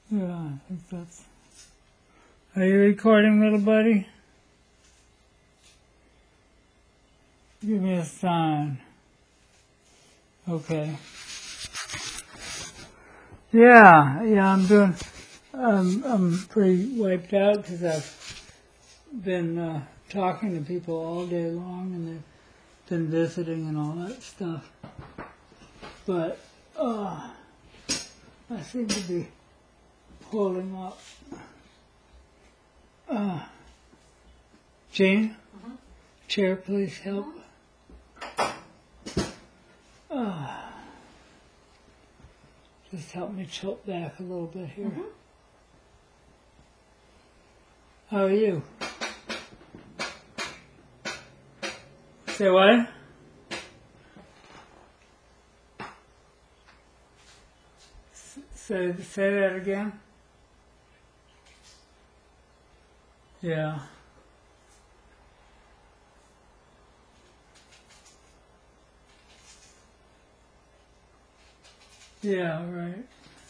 Yeah, I think that's... Are you recording, little buddy? Give me a sign. Okay. Yeah, I'm pretty wiped out because I've been talking to people all day long and they've been visiting and all that stuff. But I seem to be holding up. Jane, chair, please help. Just help me tilt back a little bit here. How are you? Say what? Say that again? Yeah. Yeah, right.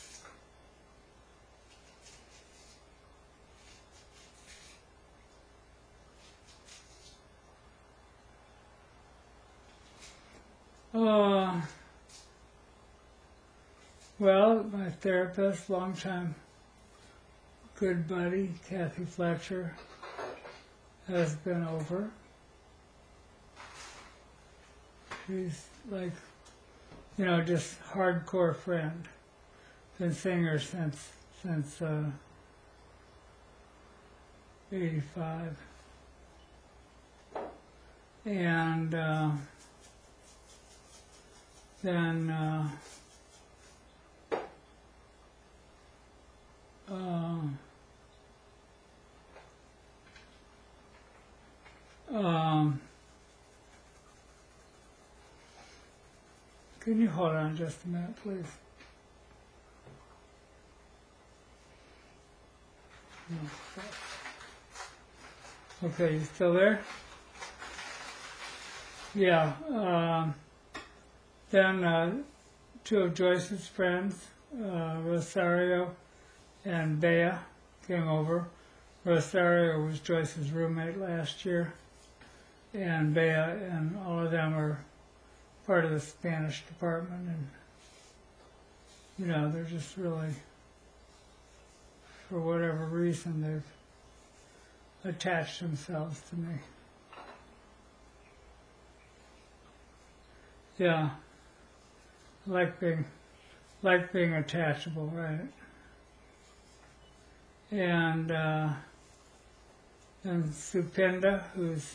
Well, my therapist, longtime good buddy, Kathy Fletcher, has been over. She's like, just hardcore friend. Been seeing her since 85. And then can you hold on just a minute, please? Okay, you still there? Yeah. Then two of Joyce's friends, Rosario and Bea, came over. Rosario was Joyce's roommate last year, and Bea and all of them are part of the Spanish department, and they're just really, for whatever reason, they've attached themselves to me. Yeah, like being attachable, right? And Supinda, who's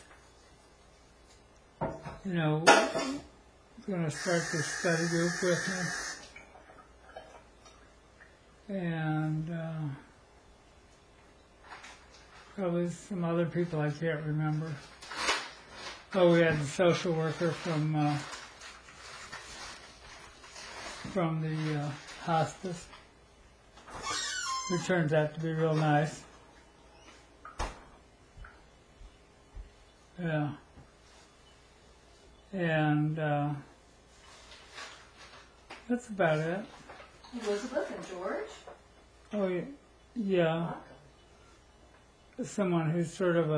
going to start this study group with me, and probably some other people I can't remember. Oh, we had the social worker from the hospice, who turns out to be real nice. Yeah. And that's about it. Elizabeth and George? Oh, yeah. Someone who's sort of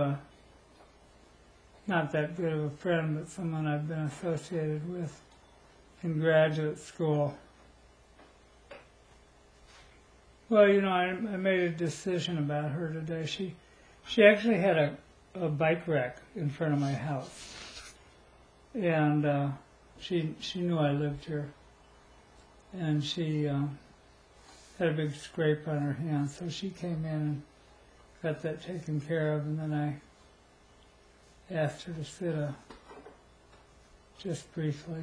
not that good of a friend, but someone I've been associated with in graduate school. Well, I made a decision about her today. She actually had a bike wreck in front of my house. And she knew I lived here. And she had a big scrape on her hand, so she came in and got that taken care of, and then I asked her to sit just briefly.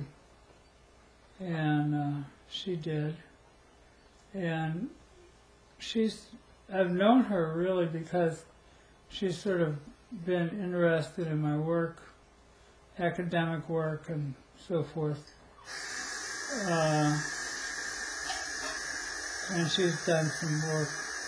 And she did. And I've known her really because she's sort of been interested in my work, academic work and so forth. And she's done some work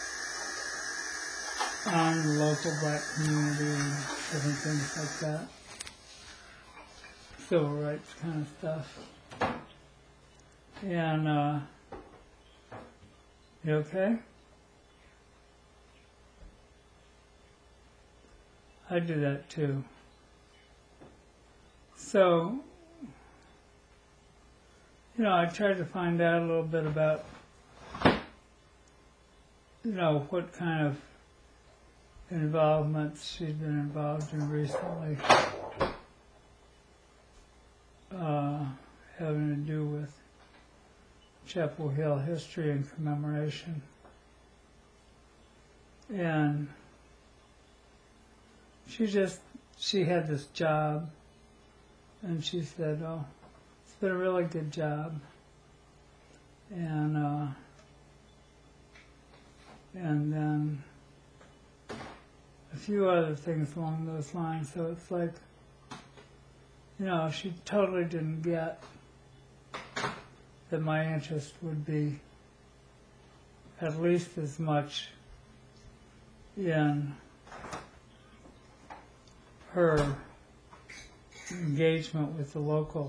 on the local black community and different things like that. Civil rights kind of stuff. And, you okay? I do that too. So, I tried to find out a little bit about, what kind of involvements she's been involved in recently, having to do with Chapel Hill history and commemoration. And she had this job, and she said, oh, it's been a really good job. And then a few other things along those lines. So it's like, she totally didn't get that my interest would be at least as much in her engagement with the local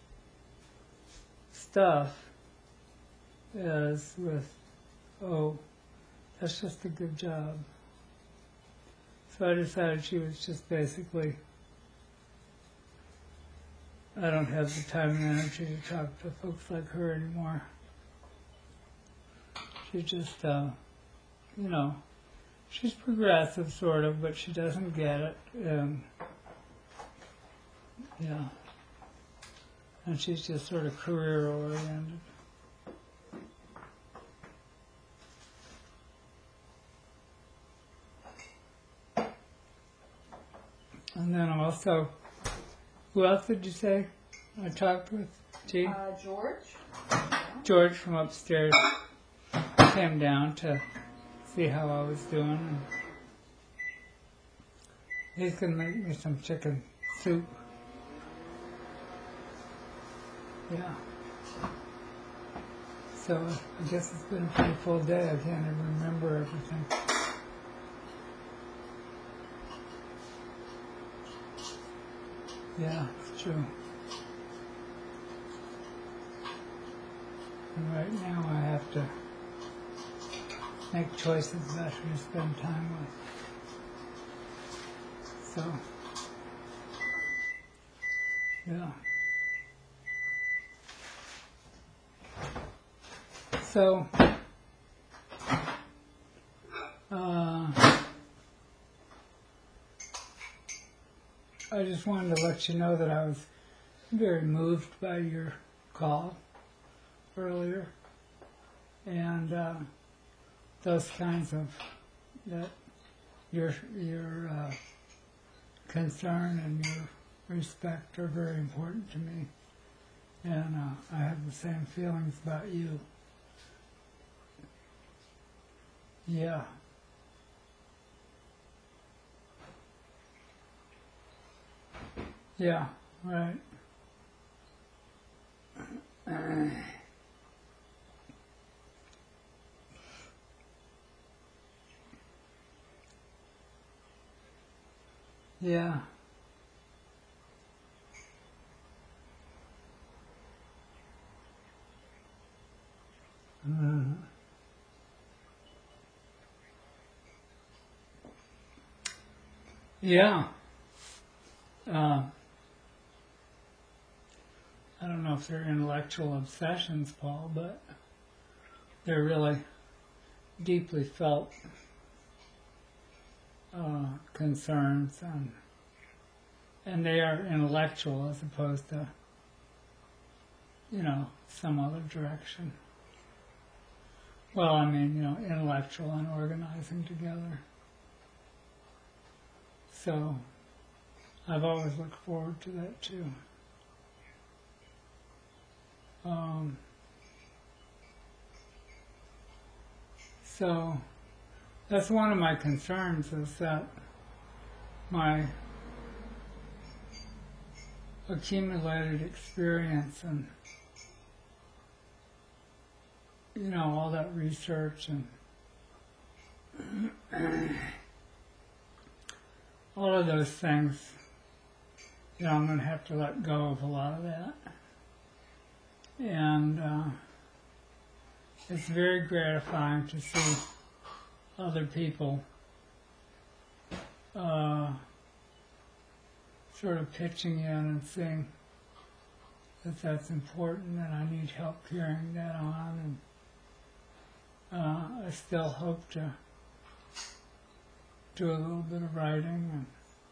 stuff as with, oh, that's just a good job. So I decided she was just basically, I don't have the time and energy to talk to folks like her anymore. She just, she's progressive sort of, but she doesn't get it. And she's just sort of career oriented. And then also, who else did you say I talked with? Gene? George. George from upstairs came down to see how I was doing. And he's going to make me some chicken soup. Yeah. So I guess it's been a pretty full day. I can't even remember everything. Yeah, it's true. And right now I have to make choices about who to spend time with. So, yeah. So, I just wanted to let you know that I was very moved by your call earlier, and those kinds of that your concern and your respect are very important to me, and I have the same feelings about you. Yeah. Yeah, right. Yeah. Mm. Yeah. I don't know if they're intellectual obsessions, Paul, but they're really deeply felt concerns, and they are intellectual as opposed to, some other direction. Well, I mean, intellectual and organizing together. So I've always looked forward to that too. So that's one of my concerns, is that my accumulated experience and all that research and all of those things, I'm going to have to let go of a lot of that. And it's very gratifying to see other people sort of pitching in and saying that that's important and I need help carrying that on. And I still hope to do a little bit of writing.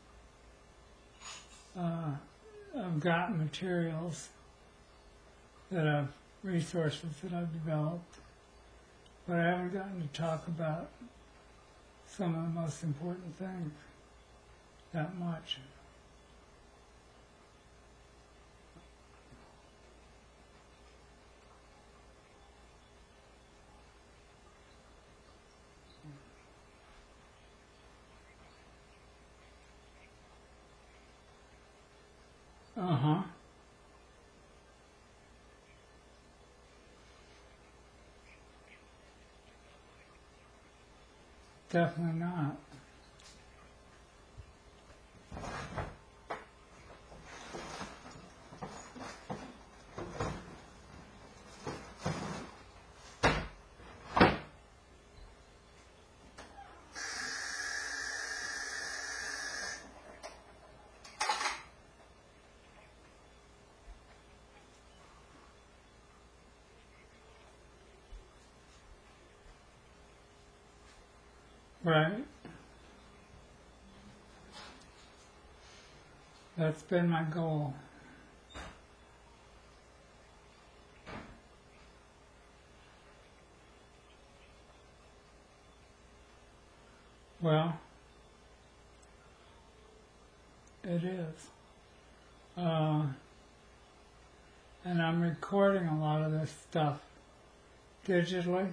And I've got materials resources that I've developed, but I haven't gotten to talk about some of the most important things that much. Uh-huh. Definitely not. Right. That's been my goal. Well, it is. And I'm recording a lot of this stuff digitally.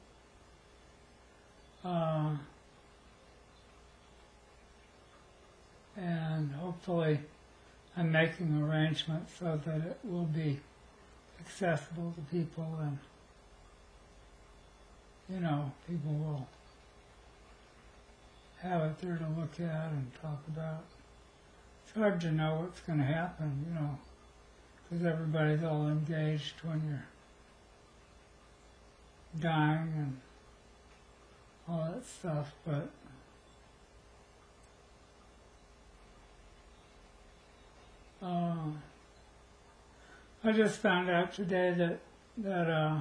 And hopefully I'm making arrangements so that it will be accessible to people, and people will have it there to look at and talk about. It's hard to know what's going to happen, because everybody's all engaged when you're dying and all that stuff, but I just found out today that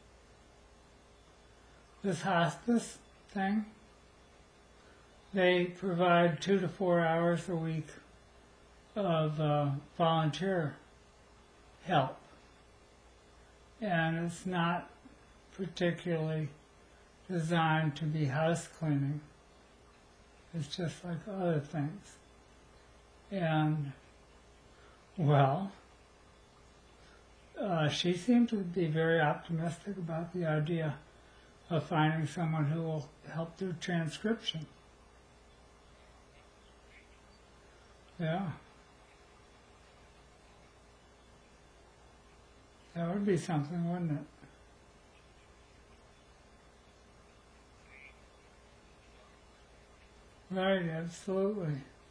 this hospice thing, they provide 2 to 4 hours a week of volunteer help, and it's not particularly designed to be house cleaning. It's just like other things. And well, she seemed to be very optimistic about the idea of finding someone who will help do transcription. Yeah. That would be something, wouldn't it? Right, absolutely.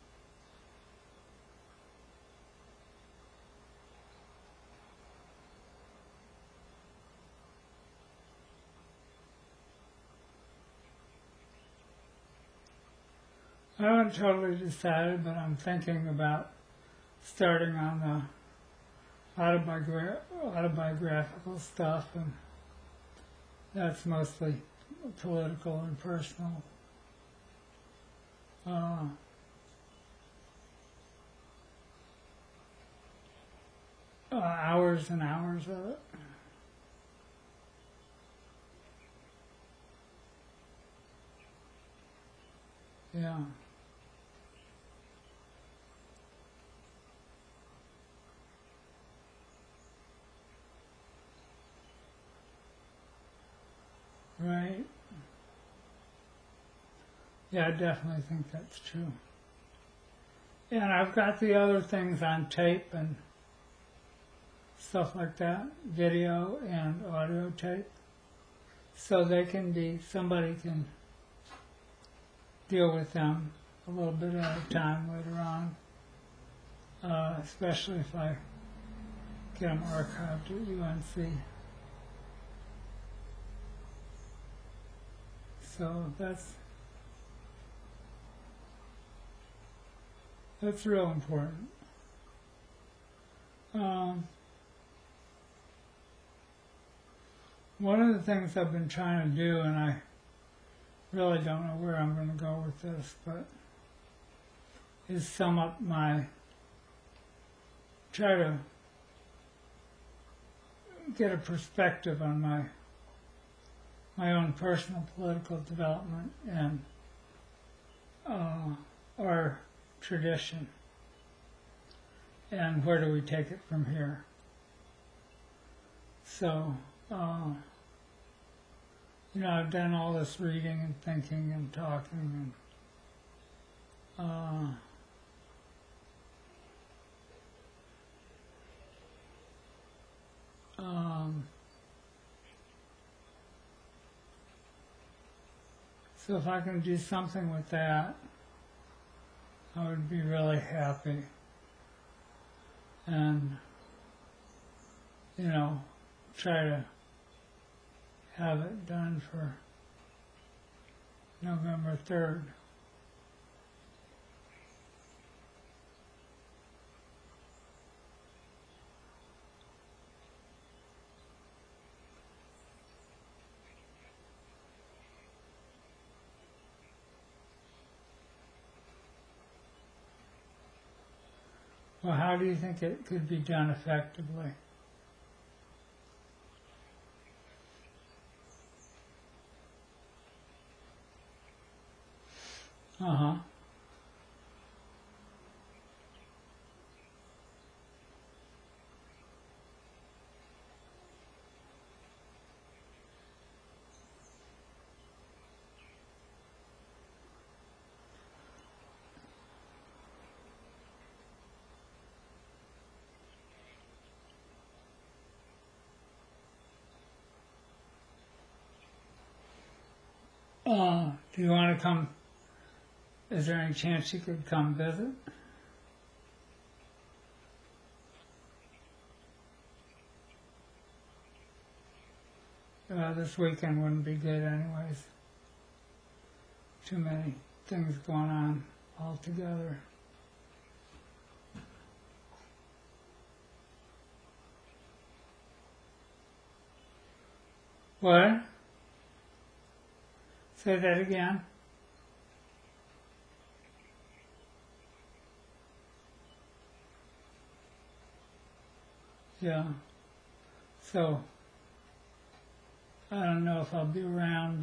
I haven't totally decided, but I'm thinking about starting on the autobiographical stuff, and that's mostly political and personal. Hours and hours of it. Yeah. Right. Yeah, I definitely think that's true. And I've got the other things on tape and stuff like that, video and audio tape, so somebody can deal with them a little bit at a time later on, especially if I get them archived at UNC. So that's That's real important. One of the things I've been trying to do, and I really don't know where I'm going to go with this, but is sum up try to get a perspective on my own personal political development and our tradition, and where do we take it from here. So, I've done all this reading and thinking and talking and so if I can do something with that, I would be really happy. And, try to have it done for November 3rd. Well, how do you think it could be done effectively? Uh-huh. Do you want to come? Is there any chance you could come visit? This weekend wouldn't be good anyways. Too many things going on all together. What? Say that again. Yeah. So, I don't know if I'll be around,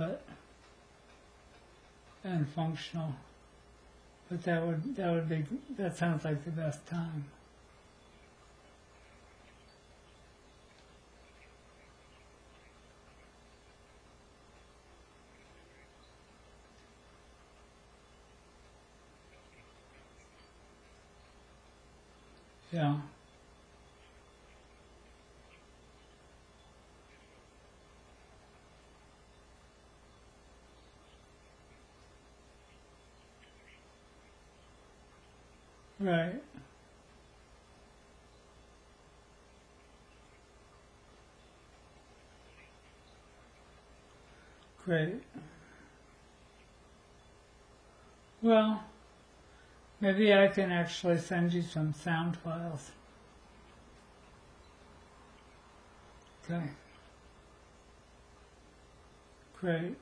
and functional. But that sounds like the best time. Yeah. Right. Great. Well, maybe I can actually send you some sound files. Okay. Great.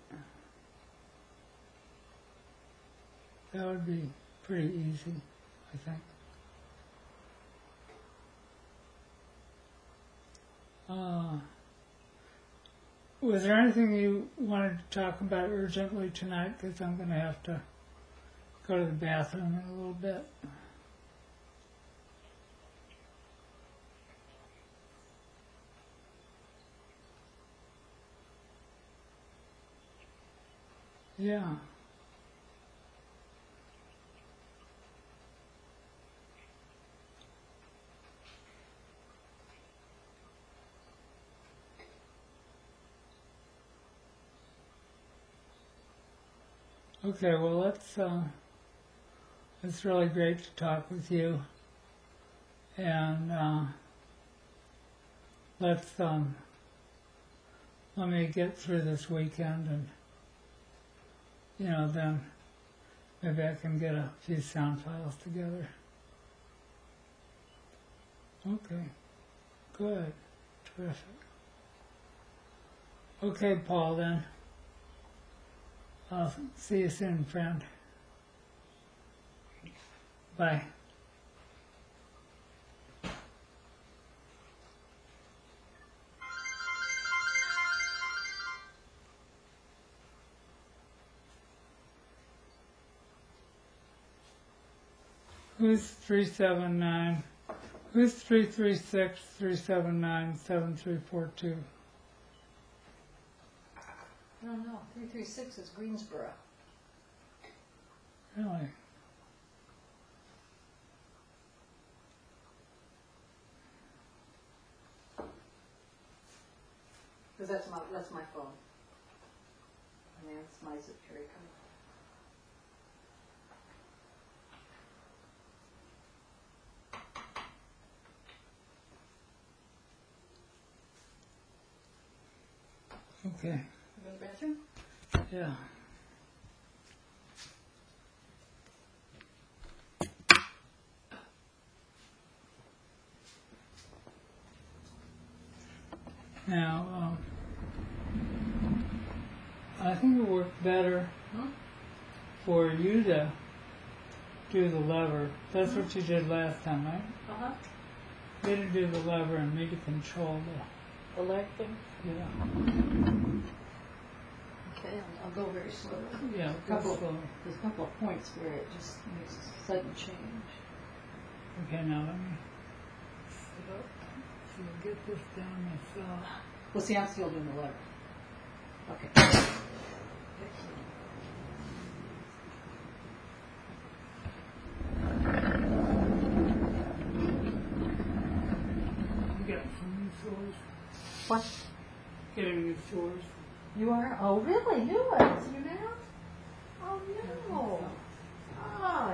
That would be pretty easy, I think. Was there anything you wanted to talk about urgently tonight? Because I'm going to have to go to the bathroom in a little bit. Yeah. Okay, well, it's really great to talk with you. And let me get through this weekend, and then maybe I can get a few sound files together. Okay. Good. Terrific. Okay, Paul, then. I'll see you soon, friend. Bye. Who's 379? Who's 336-379-7342? I don't know. 336 is Greensboro. Really? Because that's my phone. I mean, it's my zip area code. Okay. You go to the bathroom? Yeah. Now, I think it worked better for you to do the lever. That's what you did last time, right? Uh-huh. You to do the lever and me to control The leg thing? yeah. Okay, I'll go very slowly. Yeah, Couple. slowly. There's a couple of points where it just makes a sudden change. Okay, now let me sit up. So I'll get this down myself. Well, see, I'm still doing the lever. Okay. You got some new sores? What? Getting new sores? You are? Oh, really? New ones? You now? Oh, no. Ay.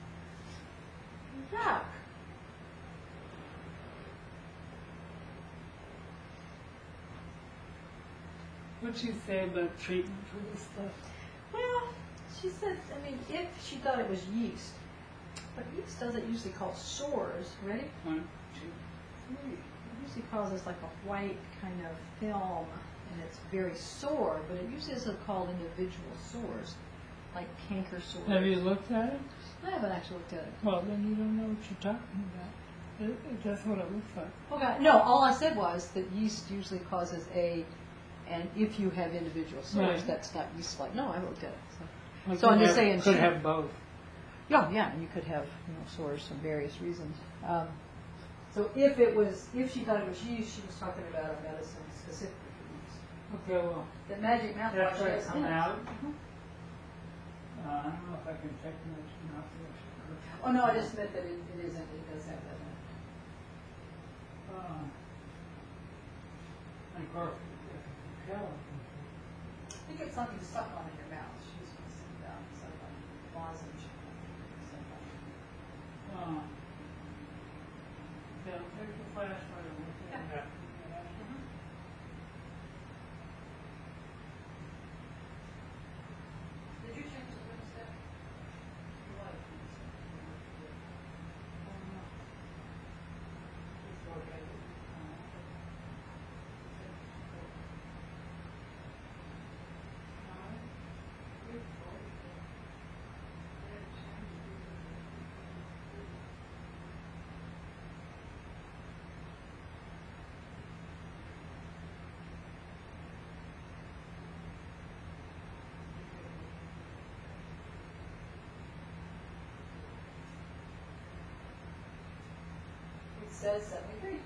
Yuck. What'd she say about treatment for this stuff? Well, she said, I mean, if she thought it was yeast, but yeast doesn't usually cause sores. Ready? 1, 2, 3. It usually causes like a white kind of film, and it's very sore, but it usually isn't called individual sores, like canker sores. Have you looked at it? I haven't actually looked at it. Well, then you don't know what you're talking about. That's what it looks like. Okay, no, all I said was that yeast usually causes and if you have individual sores, Right. that's not yeast-like. No, I looked at it. Like So I'm could just have- saying Could she- have both. Yeah, and you could have sores for various reasons. So if she thought it was yeast, she was talking about a medicine specifically for yeast. Okay, well, The magic mouthwash after I has come in it. out, Mhm. I don't know if I can take much mouthwash. Oh no, I just meant that it isn't. It does have that in it. And of course, if you can tell. You get something stuck on in your mouth. She was going to send down some lozenge. Yeah, take the flashlight and look at that. Did you change the thermostat? It says 73.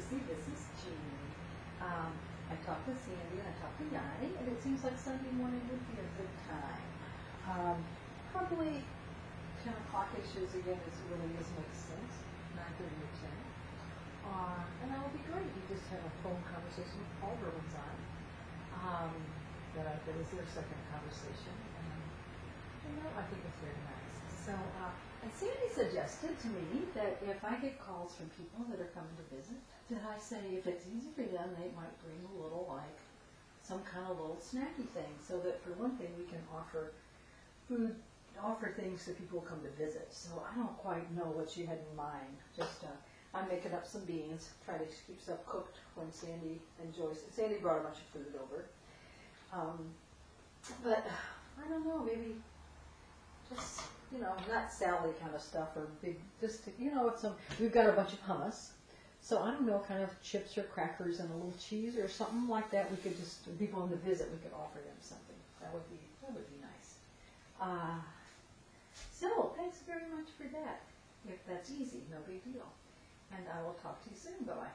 Lucy. This is Jean. I talked to Sandy and I talked to Yanni, and it seems like Sunday morning would be a good time. Probably 10 o'clock-ish is again, it really does make sense. 9:30 or 10. And that would be great. You just have a phone conversation with Paul Berlenzon. That is their second conversation. And I think it's very nice. So, and Sandy suggested to me that if I get calls from people that are coming to visit, that I say if it's easy for them, they might bring a little, like, some kind of little snacky thing, so that for one thing we can offer food, offer things to people who come to visit. So I don't quite know what she had in mind. Just, I'm making up some beans, try to keep stuff cooked when Sandy enjoys it. Sandy brought a bunch of food over. But I don't know, maybe just, not Sally kind of stuff or big, just, we've got a bunch of hummus. So I don't know, kind of chips or crackers and a little cheese or something like that. We could just, when people on the visit, we could offer them something. That would be nice. So thanks very much for that. If that's easy, no big deal. And I will talk to you soon. Bye-bye.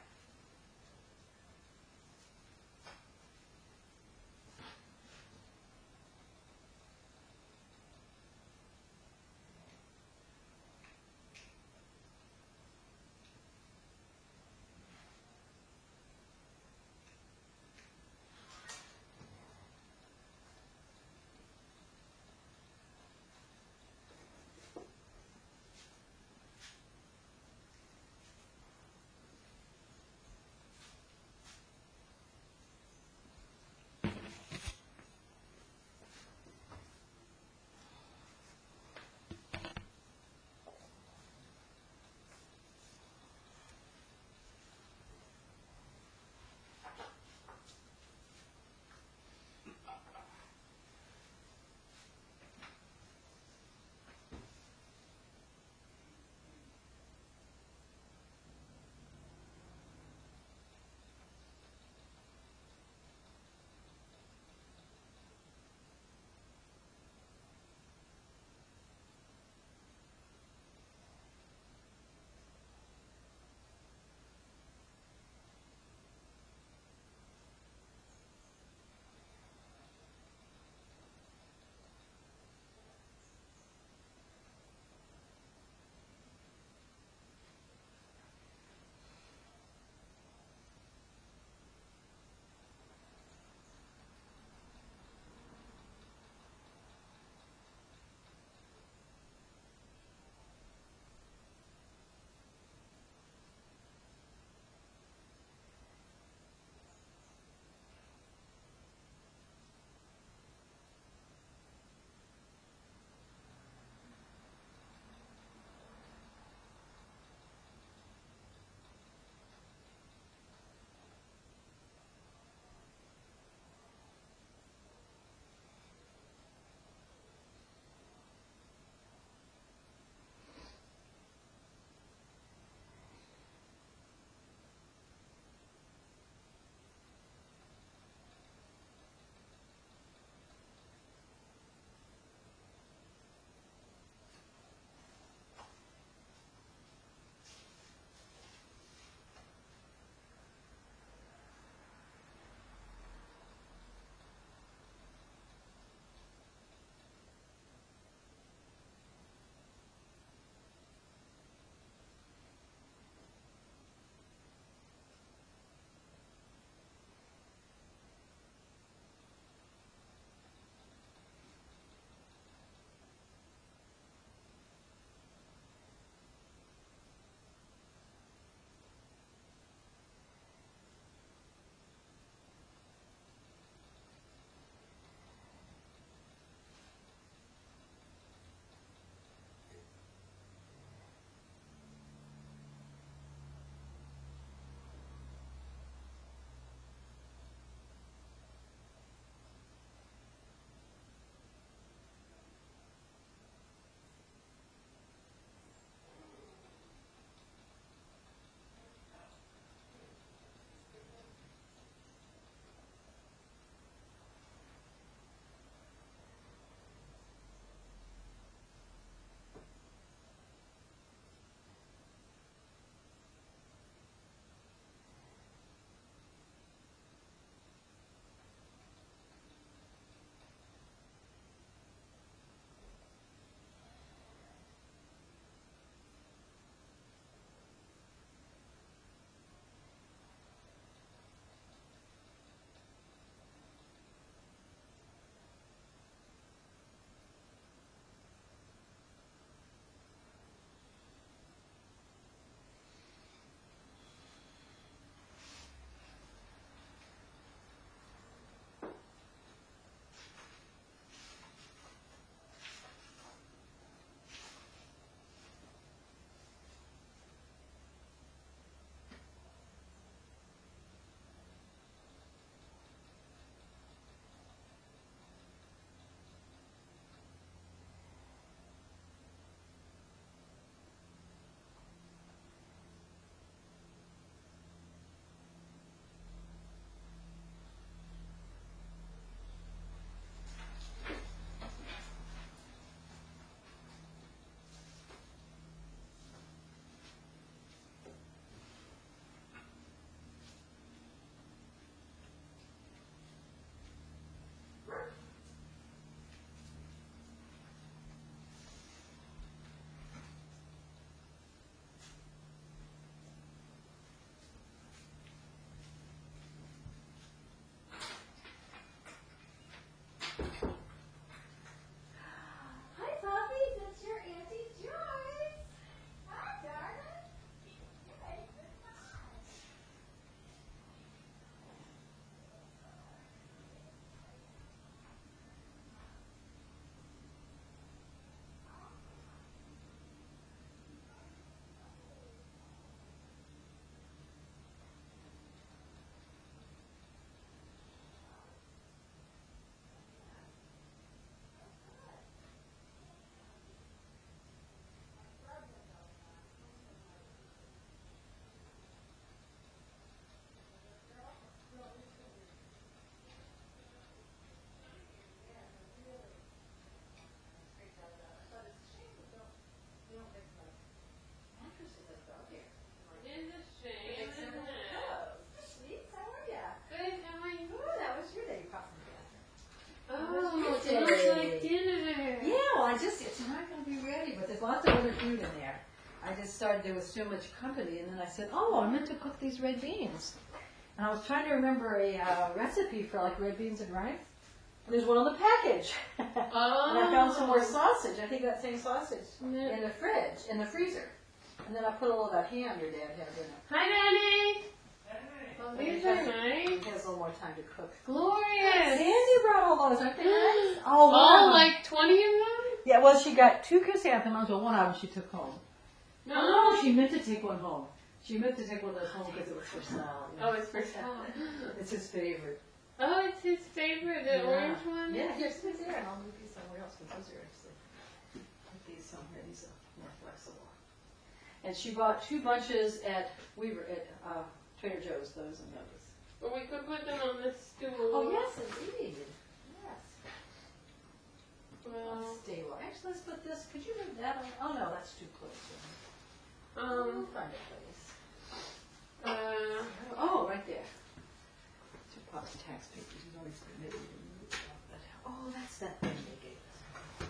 there was so much company, and then I said, oh, I meant to cook these red beans. And I was trying to remember a recipe for like red beans and rice. And there's one on the package. Oh. And I found some more sausage. I think that same sausage in the fridge, in the freezer. And then I put a little of that ham your dad had in it. Hi, Danny. Oh, these are He nice. has a little more time to cook. Glorious. Sandy brought all those, aren't they nice? Oh, like 20 of them? Yeah, well, she got 2 chrysanthemums, but one of them she took home. No. Oh, she meant to take one home. She meant to take one of those home because it was for Sal. Oh, it's for Sal. It's his favorite. Oh, it's his favorite, the orange one? Yeah, here's these there, and I'll move these somewhere else because those are actually, put these somewhere, these are more flexible. And she bought 2 bunches at Trader Joe's, those and those. Or we could put them on the stool. Oh, yes, indeed. Yes. Well, Stay well. Actually, let's put this, could you move that on? Oh, no, that's too close. We'll find a place. Oh, right there. 2 pots of tax papers. He's always permitted to move that. Oh, that's that thing they gave us.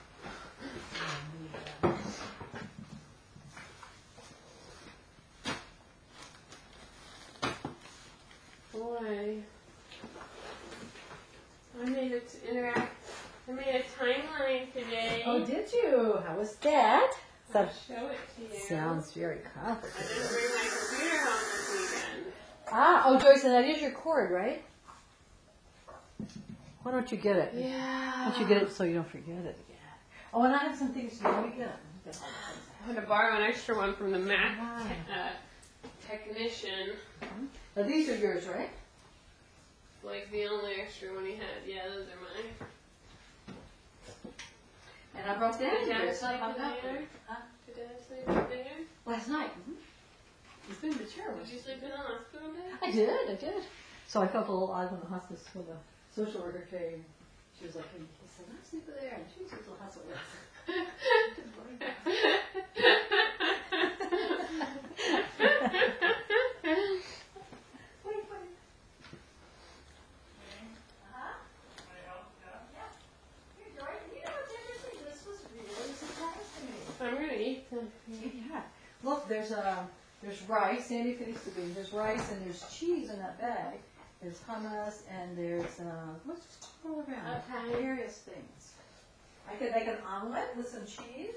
boy. I made it interact. I made a timeline today. Oh, did you? How was that? I'll show it to you. Sounds very I complicated. didn't bring my computer home this weekend. Ah, oh, Joyce, and that is your cord, right? Why don't you get it? Yeah. Why don't you get it so you don't forget it again? Oh, and I have some things to let me get it. I'm going to borrow an extra one from the Mac Wow. technician. Now, these are yours, right? Like the only extra one he had. Yeah, those are mine. And I brought that Did in here. Dad It's not sleep hung in up. there? Huh? Did Dad sleep in there? Last night. He's been the chair. Did you sleep in the hospital bed? I did. So I felt a little odd when the hospice, when the social worker came. She was like, he said, I'm sleeping there. And she was a little hospital. I'm going to eat some. Yeah. Look, there's rice. Sandy finished the beans. There's rice and there's cheese in that bag. There's hummus and there's what's just all around? Okay. Various things. I could make an omelet with some cheese.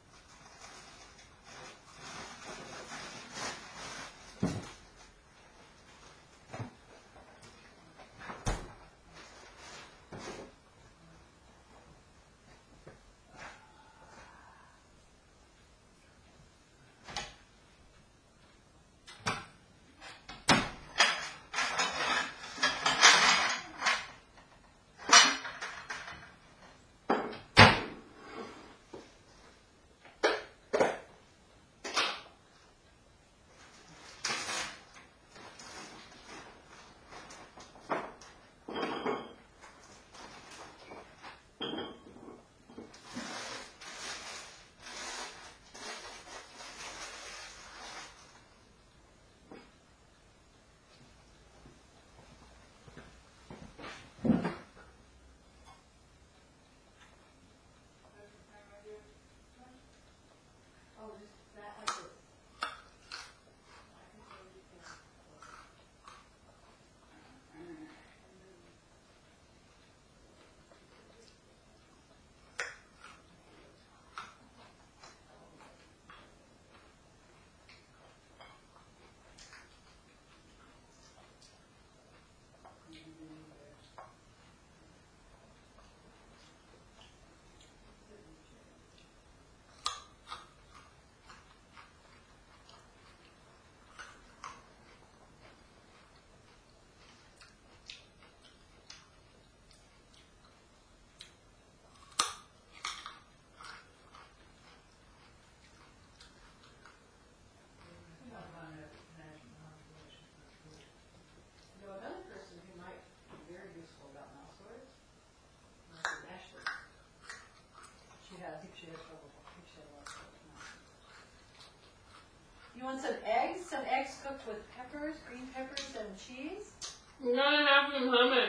You want some eggs? Some eggs cooked with peppers, green peppers, and cheese? I'm going to have some hummus.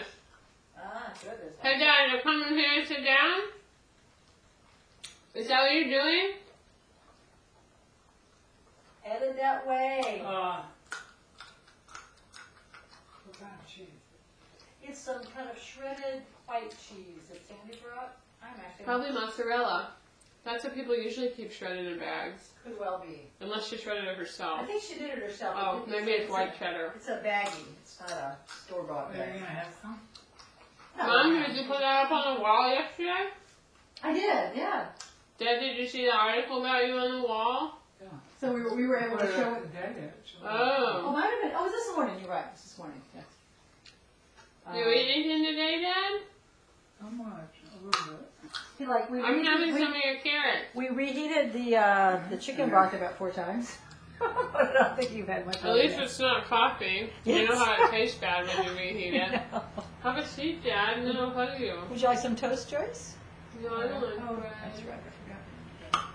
Ah, good. Hey, Dad, you come in here and sit down? Is that what you're doing? Headed that way. What kind of cheese? It's some kind of shredded white cheese that Sandy brought. I'm actually Probably mozzarella. That's what people usually keep shredded in bags. could well be. Unless she shredded it I herself. think she did it herself. Oh, maybe it's white cheddar. It's a baggie. It's not a store bought Are you bag. gonna have some? Mom, did you put that up on the wall yesterday? I did, yeah. Dad, did you see the article about you on the wall? Yeah. So we were able to show it. Today, actually. Oh, Oh. might have been. Oh, it was this morning. You're right. It was this morning. Yes. Do you eat anything today, Dad? How much? A little bit. I'm having some of your carrots. we reheated the chicken broth about 4 times. I don't think you've had much. At least it's not coffee. You know how it tastes bad when you reheat it. No. Have a seat, Dad, and then I'll hug you. Would you like some toast, Joyce? No, I don't like Oh, bread. that's right. I forgot.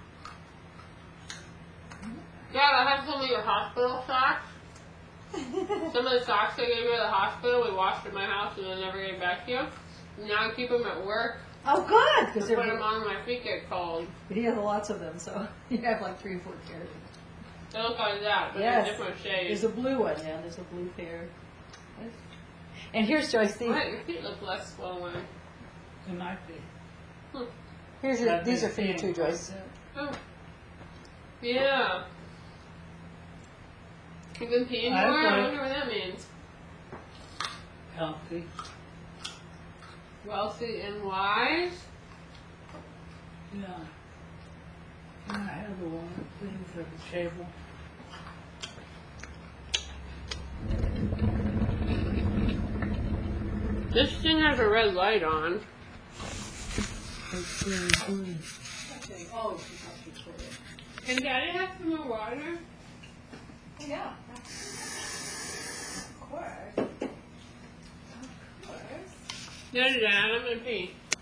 Dad, I have some of your hospital socks. Some of the socks I gave you at the hospital, we washed at my house and I never gave back to you. Now I keep them at work. Oh, good. I Because put them on when my feet get cold. he has lots of them, so you have like 3 or 4 pairs. They look like that, but Yes. they're different shades. There's a blue one, yeah. There's a blue pair. And here's Joyce. Right, your feet look less swollen. It might be. Here's That these big are for you too, thing. Joyce. Oh. Yeah. You've been peeing more? I wonder what that means. Healthy. Wealthy and wise? Yeah. And I have the one things at the table. This thing has a red light on. It's very good. Oh, Can Daddy have some more water? yeah. Of course. No, Dad, I'm gonna pee.